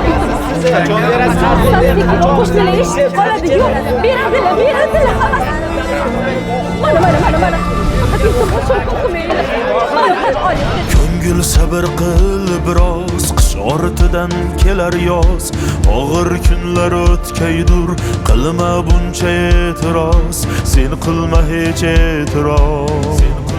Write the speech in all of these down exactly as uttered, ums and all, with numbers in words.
qo'shnilar eshitib qoladi. Yo'q, beradilar, beradilar xalas. Mana, mana, mana, mana. Faqat iltimos qilmaylik. Mana, hadi oling. Ko'ngil sabr qil biroz, qish ortidan kelar yoz. Og'ir kunlar o'tkaydur, qilma buncha e'tiroz. Sen qilma hech e'tiroz.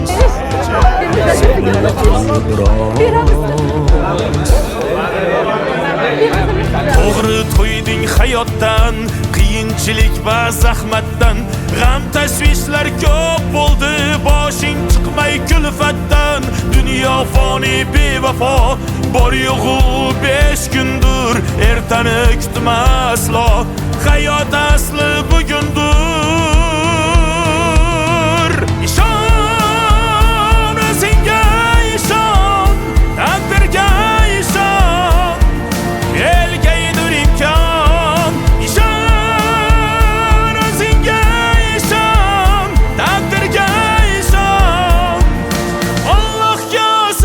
To'g'ri to'yding hayotdan, qiyinchilik va zahmatdan. G'am tashvishlar ko'p bo'ldi, boshing chiqmay kulfatdan. Dunyo foni bevafo, bor yo'g'u besh kundir. Ertani kutma aslo, hayot asli bugundir. Ishon, o'zingga ishon, taqdirga ishon. Elgaydir imkon, ishon, o'zingga ishon, taqdirga ishon. Allohga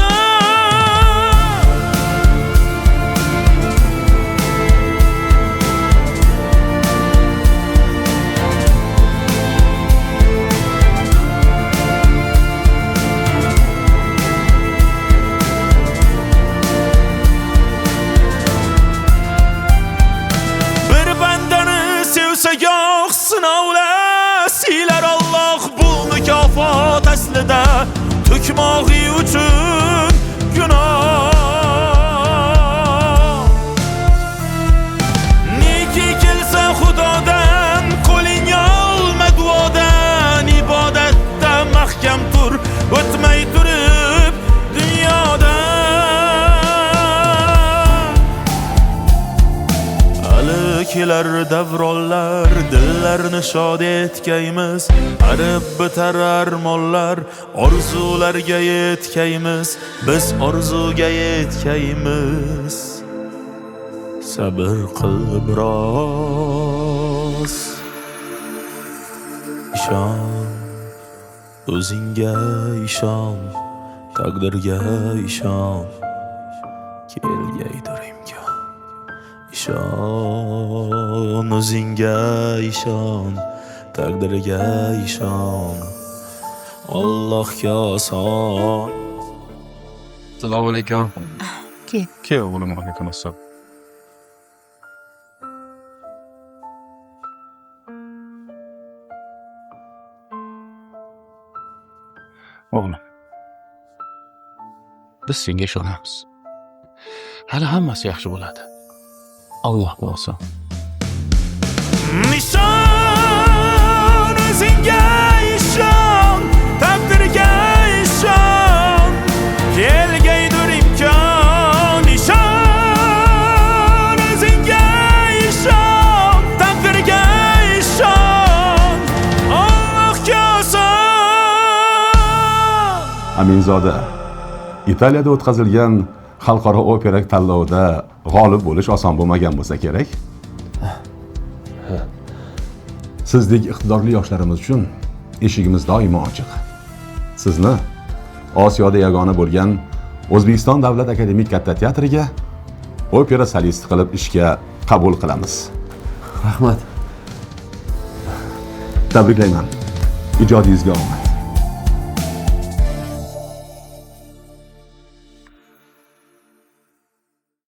yo'q sinovlar silar Alloh bu mukofot aslida to'kmog'i uchun gunoh. Neki kelsa Xudodan, qo'ling olma duodan. Ibodatda mahkam tur, o'tmay turib dunyodan. Kelar davronlar, dillarni shod etkaymiz. Arib bitar armonlar, orzularga yetkaymiz. Biz orzuga yetkaymiz. Sabr qil biroz, ishon, o'zingga ishon, taqdirga ishon. Kelgaydir imkon. İşon, o'zingga ishon, taqdirga ishon. Allohga oson. Assalomu alaykum. Ke. Ke o'g'lim, alaykum assalom. O'g'lim, biz senga ishonamiz. Hali hammasi yaxshi bo'ladi. Allah bo'lsin. Nishon, o'zingga ishon, taqdirga ishon. Kelgaydir imkon. Nishon, o'zingga ishon, taqdirga ishon. Allohga oson. Aminzoda, Italiyada o'tkazilgan xalqaro opera tanlovida g'olib bo'lish oson bo'lmagan bo'lsa kerak. Sizdek iqtidorli yoshlarimiz uchun eshigimiz doimo ochiq. Sizni Osiyoda yagona bo'lgan O'zbekiston Davlat akademik katta teatriga opera solisti qilib ishga qabul qilamiz. Rahmat. Tabriklayman. Ijodingizga omad.